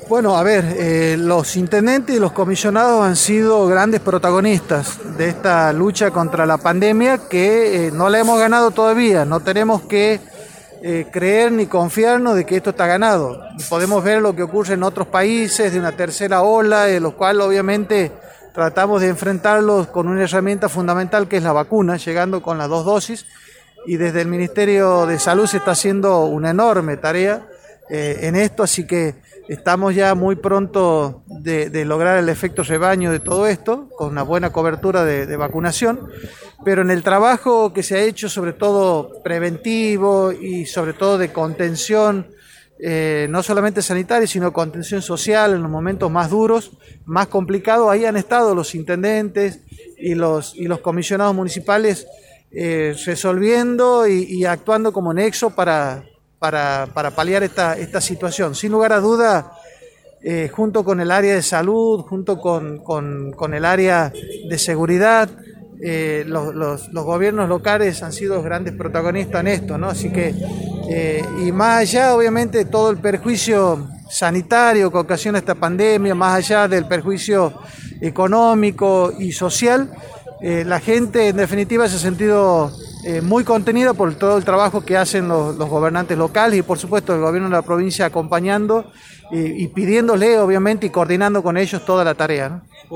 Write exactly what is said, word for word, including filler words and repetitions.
Bueno, a ver, eh, los intendentes y los comisionados han sido grandes protagonistas de esta lucha contra la pandemia que eh, no la hemos ganado todavía. No tenemos que eh, creer ni confiarnos de que esto está ganado. Podemos ver lo que ocurre en otros países de una tercera ola, en los cuales obviamente tratamos de enfrentarlos con una herramienta fundamental que es la vacuna, llegando con las dos dosis, y desde el Ministerio de Salud se está haciendo una enorme tarea eh, en esto, así que estamos ya muy pronto de, de lograr el efecto rebaño de todo esto, con una buena cobertura de, de vacunación, pero en el trabajo que se ha hecho, sobre todo preventivo y sobre todo de contención, eh, no solamente sanitaria, sino contención social en los momentos más duros, más complicados, ahí han estado los intendentes y los, y los comisionados municipales eh, resolviendo y, y actuando como nexo para... Para, para paliar esta, esta situación. Sin lugar a duda, eh, junto con el área de salud, junto con, con, con el área de seguridad, eh, los, los, los gobiernos locales han sido grandes protagonistas en esto, ¿no? Así que, eh, y más allá, obviamente, de todo el perjuicio sanitario que ocasiona esta pandemia, más allá del perjuicio económico y social, eh, la gente en definitiva se ha sentido Eh, muy contenida por todo el trabajo que hacen los, los gobernantes locales y por supuesto el gobierno de la provincia acompañando y, y pidiéndole obviamente y coordinando con ellos toda la tarea, ¿no?